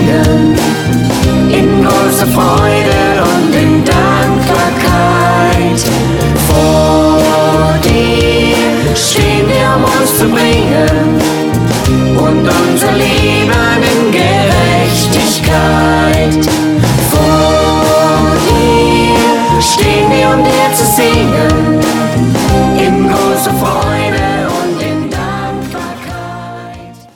singen, in großer Freude und in Dankbarkeit. Vor dir stehen wir, um uns zu bringen und unser Leben in Gerechtigkeit.